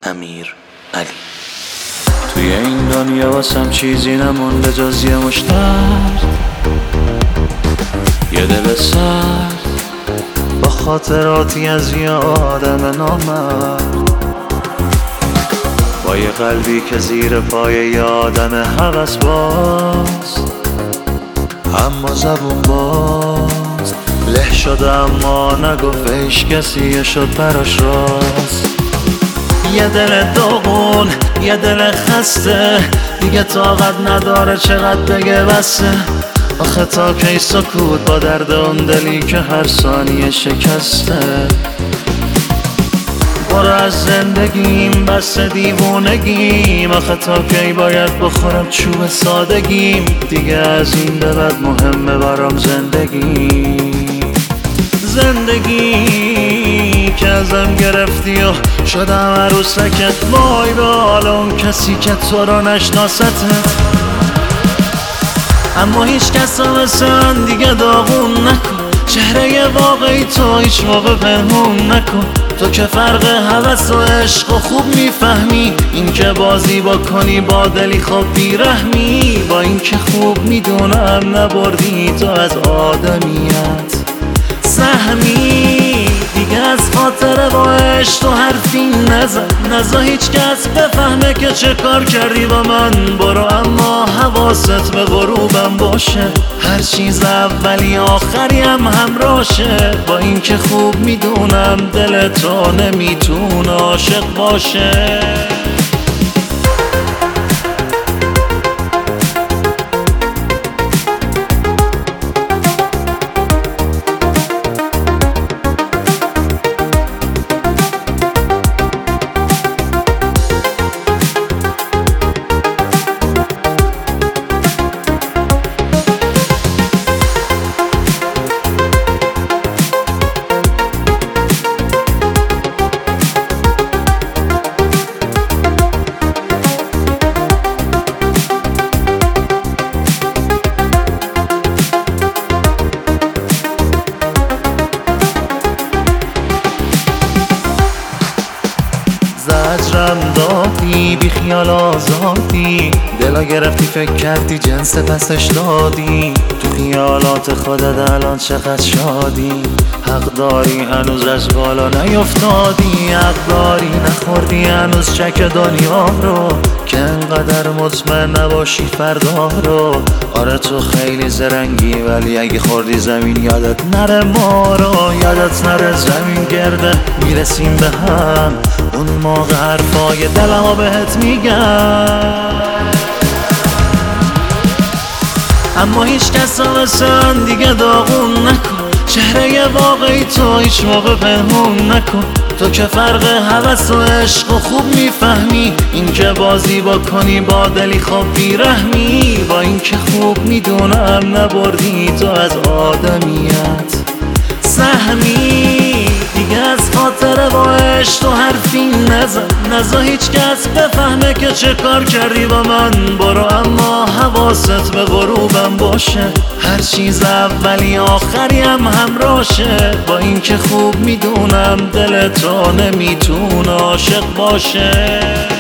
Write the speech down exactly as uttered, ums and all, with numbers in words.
امیر علی. توی این دنیا واسم چیزی نمونده جز یه مشت درد، یه دل سرد با خاطراتی از یه آدم نامرد، با یه قلبی که زیر پای یه آدم هوس باز، اما زبون باز له شده اما نگفت هیچ کسی شد براش راست. یه دل داغون، یه دل خسته، دیگه طاقت نداره چقدر بگه بسه. آخه تا کی سکوت با درد اون دلی که هر ثانیه شکسته. برو از زندگیم بس دیوونگیم، آخه تا کی باید بخورم چوب سادگیم. دیگه از این به بعد مهمه برام زندگی، زندگی که ازم گرفتی و شدم عروسکت. وای به حال اون کسی که تو رو نشناسته، اما هیچ کس هم مثل من دیگه داغون نکن. چهره واقعی تو هیچ موقع پنهون نکن. تو که فرق هوس و عشق و خوب میفهمی، این که بازی با کنی با دلی خوب بیرحمی. با این که خوب میدونم نبردی تو از آدمیت سهمی. دیگه از خاطر با عشق تو حرفی نزن، نزا هیچ کس بفهمه که چه کار کردی با من. برو اما حواست به غروبم باشه، هر چیز اولی آخری هم همراشه. با این که خوب میدونم دل تو نمیتونه عاشق باشه. زجرم دادی بی خیال آزادی، دلا گرفتی فکر کردی جنس پسش دادی. تو خیالات خودت الان چقدر شادی، حق داری هنوز از بالا نیفتادی. حق داری نخوردی هنوز چک دنیا رو، که انقدر مطمئن نباشی فردا رو. آره تو خیلی زرنگی ولی اگه خوردی زمین یادت نره ما رو. یادت نره زمین گرده میرسیم به هم، اون موقع حرفای دلمو بهت میگم. اما هیچ کس هم مثل من دیگه داغون نکن. چهره واقعی تو هیچ موقع پنهون نکن. تو که فرق هوس و عشق و خوب میفهمی، این که بازی با کنی با دلی خوب بیرحمی. با این که خوب میدونم نبردی تو از آدمیت سهمی. دیگه از خاطر با عشق تو حرفی نزن، نزا هیچ کس بفهمه که چه کار کردی با من. برو اما حواست به غروبم باشه، هر چیز اولی آخری هم همراشه. با این که خوب میدونم دل تو نمیتونه عاشق باشه.